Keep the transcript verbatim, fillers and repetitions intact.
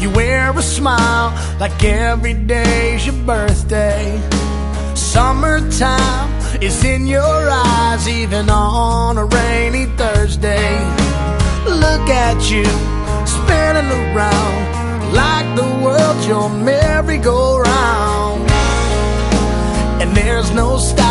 You wear a smile like every day's your birthday. Summertime is in your eyes, even on a rainy Thursday. Look at you, spinning around like the world's your merry-go-round. And there's no stop